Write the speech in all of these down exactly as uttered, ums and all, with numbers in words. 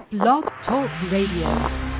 Blog Talk Radio.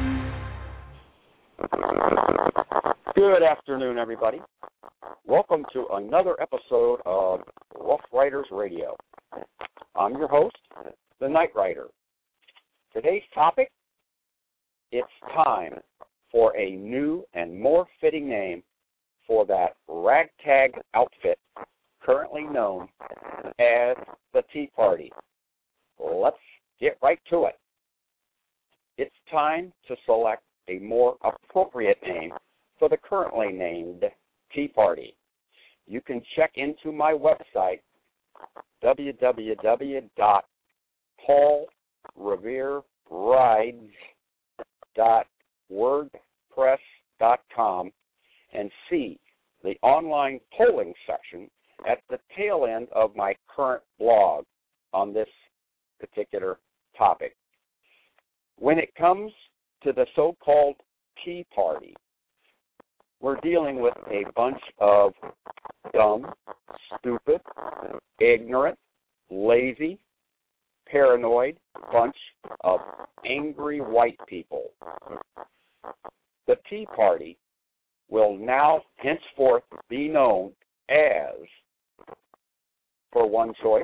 Good afternoon, everybody. Welcome to another episode of Rough Riders Radio. I'm your host, the Night Rider. Today's topic, it's time for a new and more fitting name for that ragtag outfit currently known as the Tea Party. Let's get right to it. It's time to select a more appropriate name for the currently named Tea Party. You can check into my website, w w w dot paul revere rides dot wordpress dot com, and see the online polling section at the tail end of my current blog on this particular topic. When it comes to the so-called Tea Party, we're dealing with a bunch of dumb, stupid, ignorant, lazy, paranoid bunch of angry white people. The Tea Party will now henceforth be known as, for one choice,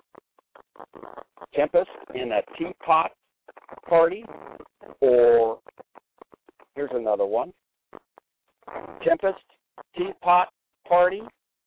Tempest in a Teapot Party, or here's another one, Tempest Teapot Party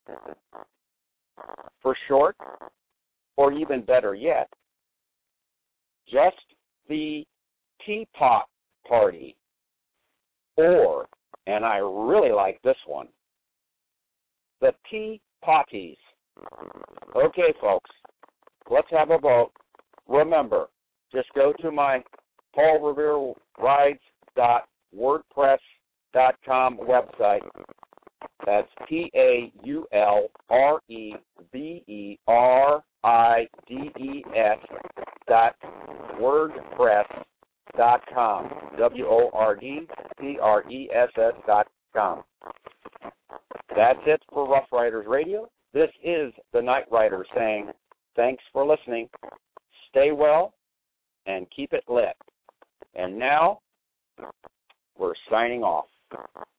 for short, or even better yet, just the Teapot Party, or, and I really like this one, the Tea Potties. Okay, folks, let's have a vote. Remember, just go to my paul revere rides dot wordpress dot com website. That's P A U L R E V E R I D E S dot wordpress dot com. W O R D P R E S S dot com. That's it for Rough Riders Radio. This is the Night Rider saying thanks for listening. Stay well and keep it lit. And now, we're signing off.